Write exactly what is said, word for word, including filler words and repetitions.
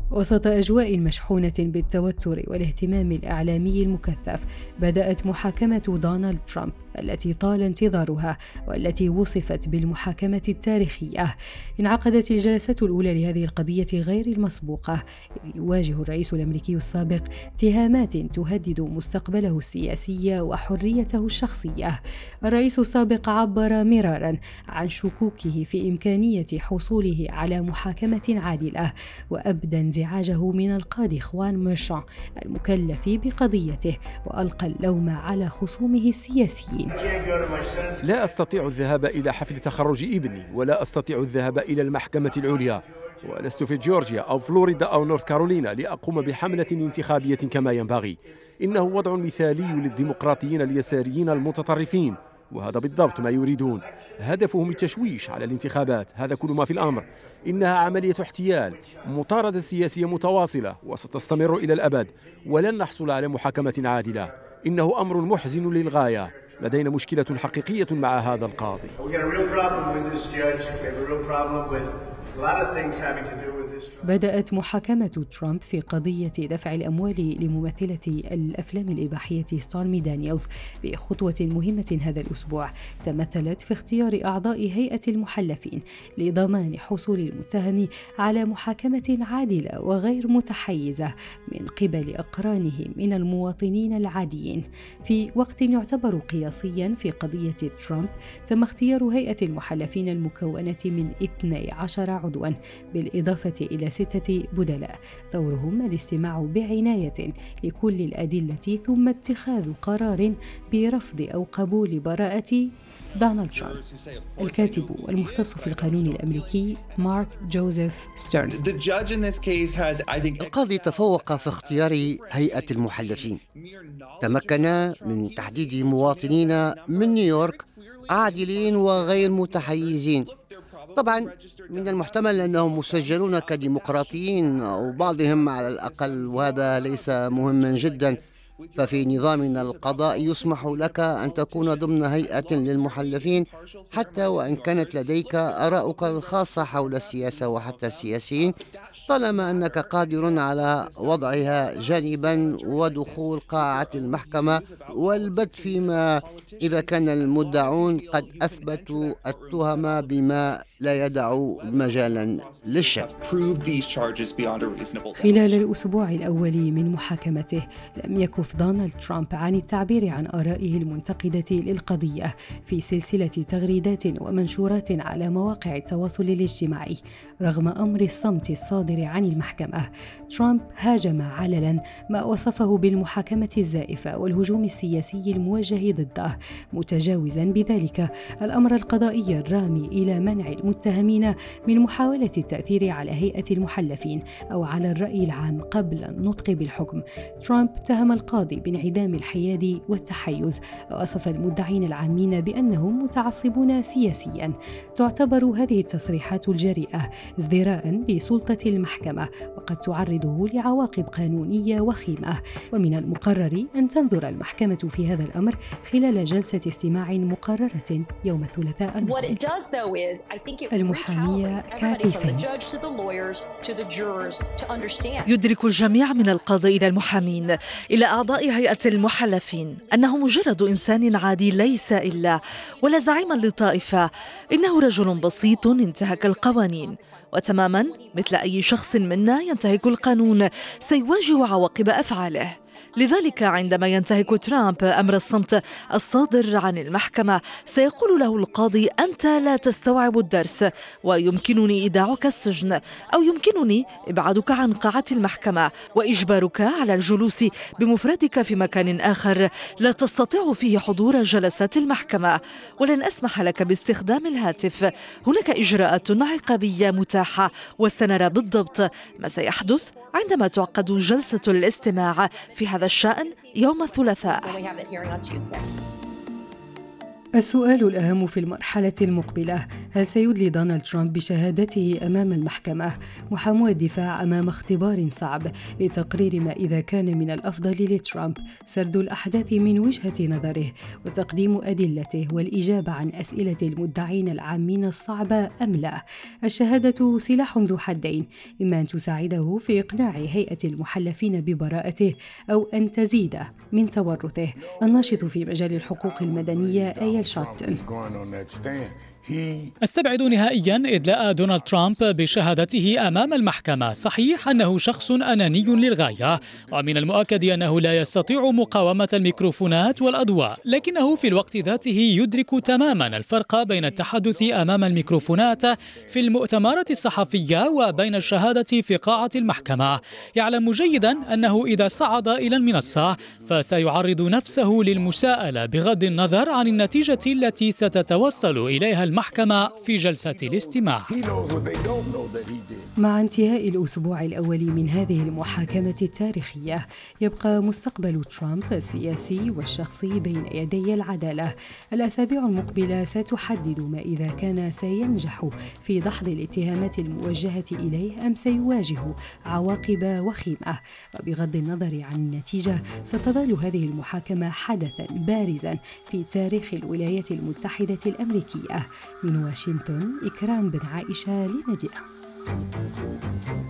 وسط أجواء مشحونة بالتوتر والاهتمام الإعلامي المكثف، بدأت محاكمة دونالد ترامب التي طال انتظارها والتي وصفت بالمحاكمة التاريخية. انعقدت الجلسة الأولى لهذه القضية غير المسبوقة، يواجه الرئيس الأمريكي السابق اتهامات تهدد مستقبله السياسي وحريته الشخصية. الرئيس السابق عبر مرارا عن شكوكه في إمكانية حصوله على محاكمة عادلة، وأبدى انزعاجه من القاضي خوان ميرشان المكلف بقضيته، وألقى اللوم على خصومه السياسيين. لا أستطيع الذهاب إلى حفل تخرج ابني، ولا أستطيع الذهاب إلى المحكمة العليا، ولست في جورجيا أو فلوريدا أو نورث كارولينا لأقوم بحملة انتخابية كما ينبغي. إنه وضع مثالي للديمقراطيين اليساريين المتطرفين، وهذا بالضبط ما يريدون. هدفهم التشويش على الانتخابات، هذا كل ما في الأمر. إنها عملية احتيال، مطاردة سياسية متواصلة وستستمر إلى الأبد، ولن نحصل على محاكمة عادلة. إنه أمر محزن للغاية. لدينا مشكلة حقيقية مع هذا القاضي. بدأت محاكمة ترامب في قضية دفع الأموال لممثلة الأفلام الإباحية ستورمي دانييلز بخطوة مهمة هذا الأسبوع تمثلت في اختيار أعضاء هيئة المحلفين لضمان حصول المتهم على محاكمة عادلة وغير متحيزة من قبل أقرانه من المواطنين العاديين. في وقت يعتبر قياسيا في قضية ترامب، تم اختيار هيئة المحلفين المكونة من اثني عشر عضوا بالإضافة إلى ستة بدلاء، دورهم الاستماع بعناية لكل الأدلة ثم اتخاذ قرار برفض أو قبول براءة دونالد ترامب. الكاتب والمختص في القانون الأمريكي مارك جوزيف ستيرن: القاضي تفوق في اختيار هيئة المحلفين، تمكن من تحديد مواطنين من نيويورك عادلين وغير متحيزين. طبعا من المحتمل أنهم مسجلون كديمقراطيين أو بعضهم على الأقل، وهذا ليس مهما جدا، ففي نظامنا القضائي يسمح لك أن تكون ضمن هيئة للمحلفين حتى وإن كانت لديك آراؤك الخاصة حول السياسة وحتى السياسيين، طالما أنك قادر على وضعها جانبا ودخول قاعة المحكمة والبت فيما إذا كان المدعون قد أثبتوا التهم بما لا يدع مجالا للشك. خلال الأسبوع الأول من محاكمته لم يكف دونالد ترامب عن التعبير عن آرائه المنتقدة للقضية في سلسلة تغريدات ومنشورات على مواقع التواصل الاجتماعي. رغم أمر الصمت الصادر عن المحكمة، ترامب هاجم علنا ما وصفه بالمحاكمة الزائفة والهجوم السياسي الموجه ضده، متجاوزا بذلك الأمر القضائي الرامي إلى منع المتهمين من محاولة التأثير على هيئة المحلفين أو على الرأي العام قبل النطق بالحكم. ترامب اتهم القاضي بانعدام الحياد والتحيز، ووصف المدعين العامين بأنهم متعصبون سياسيا. تعتبر هذه التصريحات الجريئة ازدراء بسلطة المحكمة، وقد تعرضه لعواقب قانونية وخيمة، ومن المقرر أن تنظر المحكمة في هذا الأمر خلال جلسة استماع مقررة يوم الثلاثاء المقبل. المحامية كاتي فين: يدرك الجميع من القاضي إلى المحامين إلى أعضاء هيئة المحلفين أنه مجرد إنسان عادي ليس إلا ولا زعيما لطائفة، إنه رجل بسيط انتهك القوانين، وتماما مثل أي شخص منا ينتهك القانون سيواجه عواقب أفعاله. لذلك عندما ينتهك ترامب أمر الصمت الصادر عن المحكمة، سيقول له القاضي: أنت لا تستوعب الدرس، ويمكنني إيداعك السجن، أو يمكنني إبعادك عن قاعة المحكمة وإجبارك على الجلوس بمفردك في مكان آخر لا تستطيع فيه حضور جلسات المحكمة، ولن أسمح لك باستخدام الهاتف. هناك إجراءات عقابية متاحة، وسنرى بالضبط ما سيحدث عندما تعقد جلسة الاستماع في هذا الشأن يوم الثلاثاء. السؤال الأهم في المرحلة المقبلة: هل سيدلي دونالد ترامب بشهادته أمام المحكمة؟ محامو الدفاع أمام اختبار صعب لتقرير ما إذا كان من الأفضل لترامب سرد الأحداث من وجهة نظره وتقديم أدلته والإجابة عن أسئلة المدعين العامين الصعبة أم لا. الشهادة سلاح ذو حدين، إما أن تساعده في إقناع هيئة المحلفين ببراءته أو أن تزيد من تورطه. الناشط في مجال الحقوق المدنية آيل شارتن: أستبعد نهائياً إدلاء دونالد ترامب بشهادته أمام المحكمة. صحيح أنه شخص أناني للغاية، ومن المؤكد أنه لا يستطيع مقاومة الميكروفونات والأضواء، لكنه في الوقت ذاته يدرك تماماً الفرق بين التحدث أمام الميكروفونات في المؤتمرات الصحفية وبين الشهادة في قاعة المحكمة. يعلم جيداً أنه إذا صعد إلى المنصة فسيعرض نفسه للمساءلة بغض النظر عن النتيجة التي ستتوصل إليها المحكمة في جلسة الاستماع. مع انتهاء الأسبوع الأول من هذه المحاكمة التاريخية، يبقى مستقبل ترامب السياسي والشخصي بين يدي العدالة. الأسابيع المقبلة ستحدد ما إذا كان سينجح في دحض الاتهامات الموجهة إليه أم سيواجه عواقب وخيمة. وبغض النظر عن النتيجة، ستظل هذه المحاكمة حدثاً بارزاً في تاريخ الولايات المتحدة الأمريكية. من واشنطن، إكرام بن عائشة لمدينة.